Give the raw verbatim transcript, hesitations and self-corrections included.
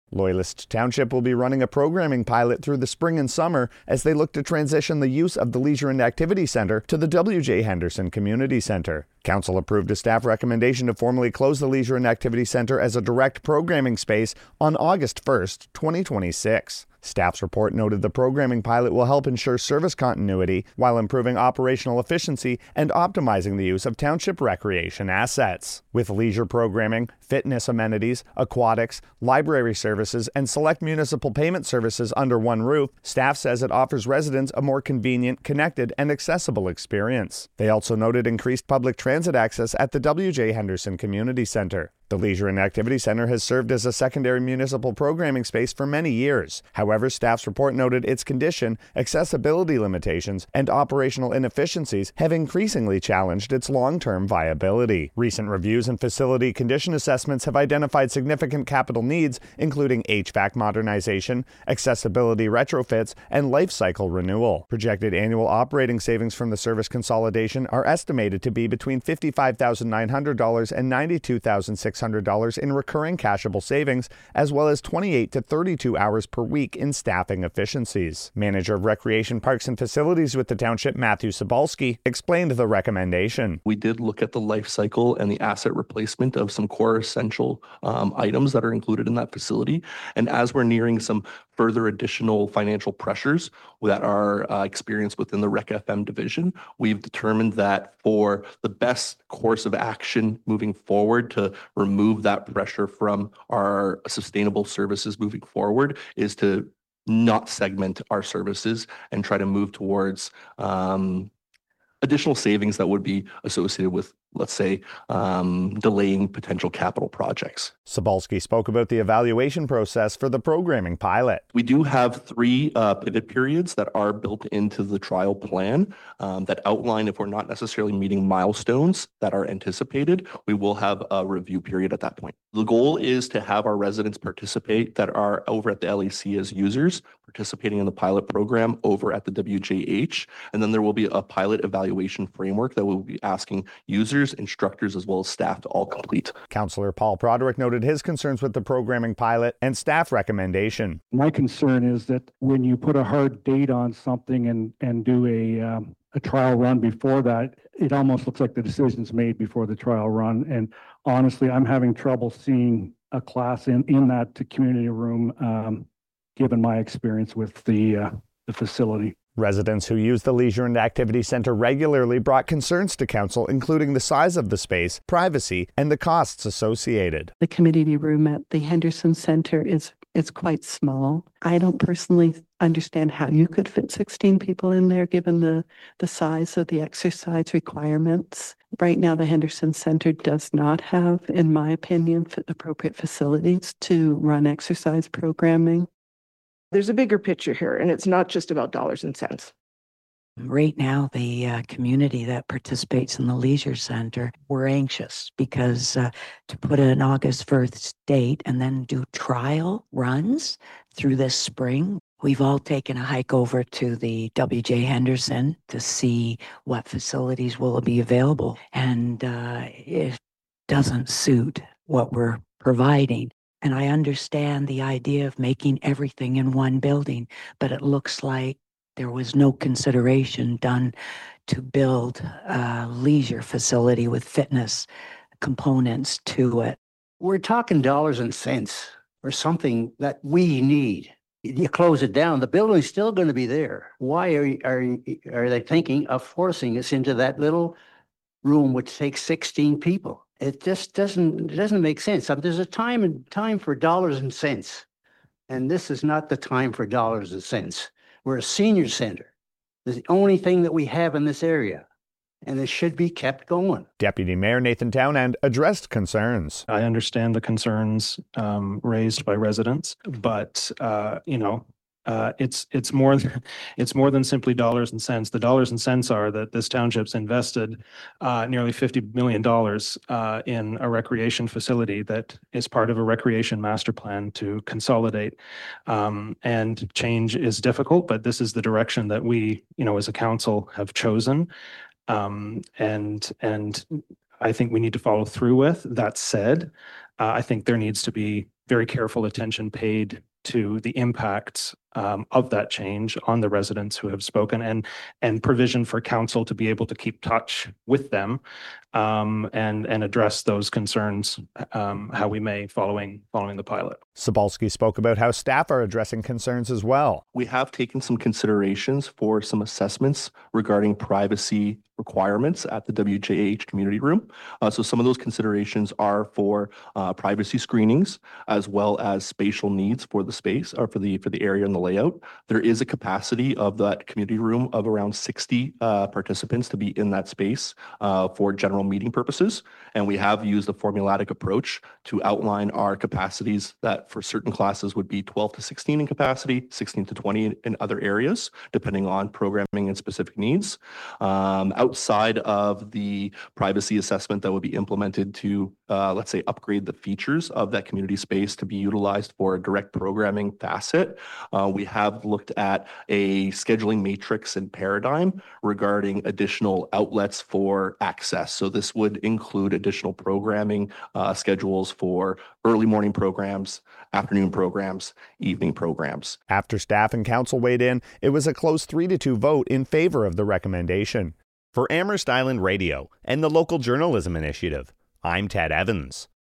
Loyalist Township will be running a programming pilot through the spring and summer as they look to transition the use of the Leisure and Activity Centre to the W J Henderson Community Centre. Council approved a staff recommendation to formally close the Leisure and Activity Centre as a direct programming space on August first, twenty twenty-six. Staff's report noted the programming pilot will help ensure service continuity while improving operational efficiency and optimizing the use of township recreation assets. With leisure programming, fitness amenities, aquatics, library services, and select municipal payment services under one roof, staff says it offers residents a more convenient, connected, and accessible experience. They also noted increased public transit access at the W J Henderson Community Centre. The Leisure and Activity Centre has served as a secondary municipal programming space for many years. However, staff's report noted its condition, accessibility limitations, and operational inefficiencies have increasingly challenged its long-term viability. Recent reviews and facility condition assessments have identified significant capital needs, including H V A C modernization, accessibility retrofits, and life cycle renewal. Projected annual operating savings from the service consolidation are estimated to be between fifty-five thousand nine hundred dollars and ninety-two thousand six hundred dollars in recurring cashable savings, as well as twenty-eight to thirty-two hours per week in staffing efficiencies. Manager of Recreation Parks and Facilities with the Township, Matthew Sobalski, explained the recommendation. We did look at the life cycle and the asset replacement of some core essential um, items that are included in that facility. And as we're nearing some further additional financial pressures that are uh, experienced within the Rec F M division, we've determined that for the best course of action moving forward to remove that pressure from our sustainable services moving forward is to not segment our services and try to move towards um, additional savings that would be associated with, let's say, um, delaying potential capital projects. Sobalski spoke about the evaluation process for the programming pilot. We do have three uh, pivot periods that are built into the trial plan um, that outline if we're not necessarily meeting milestones that are anticipated, we will have a review period at that point. The goal is to have our residents participate that are over at the L E C as users, participating in the pilot program over at the W J H, and then there will be a pilot evaluation framework that we'll be asking users, instructors, as well as staff to all complete. Councillor Paul Broderick noted his concerns with the programming pilot and staff recommendation. My concern is that when you put a hard date on something and, and do a, um, a trial run before that, it almost looks like the decision's made before the trial run. And honestly, I'm having trouble seeing a class in, in that community room, um, given my experience with the, uh, the facility. Residents who use the Leisure and Activity Centre regularly brought concerns to council, including the size of the space, privacy, and the costs associated. The community room at the Henderson Centre is it's quite small. I don't personally understand how you could fit sixteen people in there, given the, the size of the exercise requirements. Right now, the Henderson Centre does not have, in my opinion, appropriate facilities to run exercise programming. There's a bigger picture here, and it's not just about dollars and cents. Right now, the uh, community that participates in the Leisure Center, we're anxious because uh, to put an August first date and then do trial runs through this spring. We've all taken a hike over to the W J Henderson to see what facilities will be available, and uh, it doesn't suit what we're providing. And I understand the idea of making everything in one building, but it looks like there was no consideration done to build a leisure facility with fitness components to it. We're talking dollars and cents for something that we need. You close it down, the building's still going to be there. Why are, are, are they thinking of forcing us into that little room which takes sixteen people? It just doesn't, it doesn't make sense. There's a time and time for dollars and cents. And this is not the time for dollars and cents. We're a senior center. It's the only thing that we have in this area, and it should be kept going. Deputy Mayor Nathan Townend addressed concerns. I understand the concerns um, raised by residents, but uh, you know, uh, it's it's more than, it's more than simply dollars and cents. The dollars and cents are that this township's invested uh, nearly fifty million dollars uh, in a recreation facility that is part of a recreation master plan to consolidate. Um, and change is difficult, but this is the direction that we, you know, as a council have chosen. Um, and and I think we need to follow through with. That said, uh, I think there needs to be very careful attention paid to the impacts um, of that change on the residents who have spoken, and and provision for council to be able to keep touch with them um, and and address those concerns um, how we may following following the pilot. Sobalski spoke about how staff are addressing concerns as well. We have taken some considerations for some assessments regarding privacy requirements at the W J H community room. Uh, so some of those considerations are for uh, privacy screenings, as well as spatial needs for the space or for the for the area and the layout. There is a capacity of that community room of around sixty uh, participants to be in that space uh, for general meeting purposes. And we have used a formulatic approach to outline our capacities that for certain classes would be twelve to sixteen in capacity, sixteen to twenty in other areas, depending on programming and specific needs. Um, outside of the privacy assessment that would be implemented to, uh, let's say, upgrade the features of that community space to be utilized for a direct programming facet, uh, we have looked at a scheduling matrix and paradigm regarding additional outlets for access. So this would include additional programming uh, schedules for early morning programs, afternoon programs, evening programs. After staff and council weighed in, it was a close three to two vote in favor of the recommendation. For Amherst Island Radio and the Local Journalism Initiative, I'm Ted Evans.